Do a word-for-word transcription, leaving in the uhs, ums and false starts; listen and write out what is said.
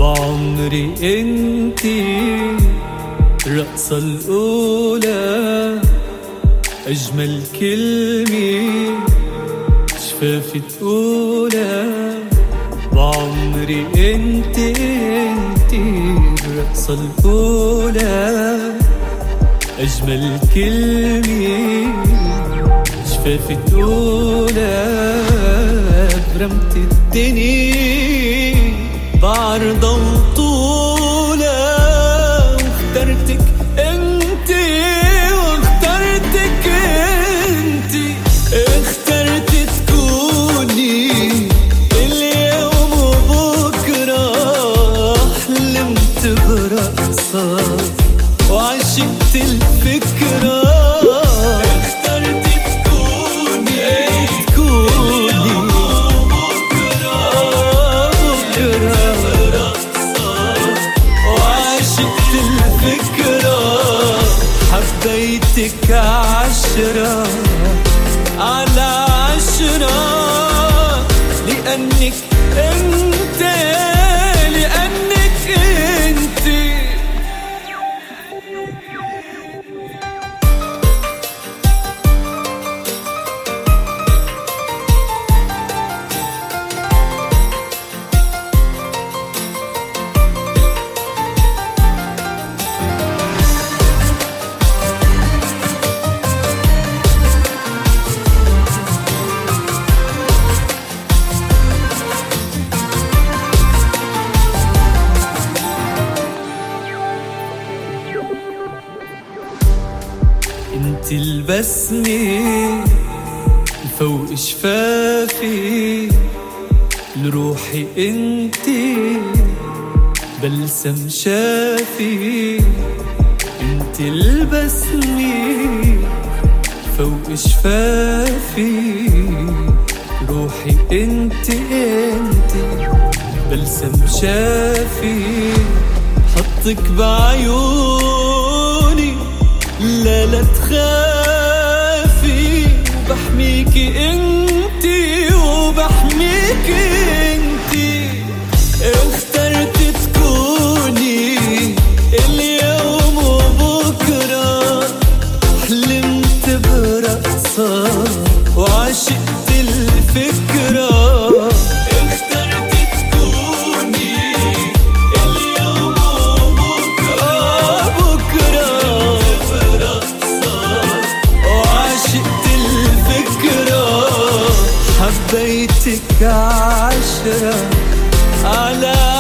بعمري انتي الرقصة الأولى، أجمل كلمة شفافي تقولها. بعمري انتي انتي الرقصة الأولى، أجمل كلمة شفافي تقولها. برمت الدنيا بعرضها وطولها، واخترتك انتي واخترتك انتي. اخترت تكوني اليوم وبكرة، حلمت برقصة وعشقت الفكرة. اخترت تكوني تكوني اليوم وبكرة، بكرة برقصة وعشقت الفكرة. حبيتك عشرة على عشرة، لأنك انت لأنك انت. انت البسمة فوق شفافي، لروحي انت بلسم شافي. انت البسمة فوق شفافي، روحي انت انت بلسم شافي. حطك بعيوني لا لا تخافي، بحميكي انتي وبحميكي انتي. اخترت تكوني اليوم وبكرة، حلمت برقصة وعشقت الفكرة. حبيتك عشرة على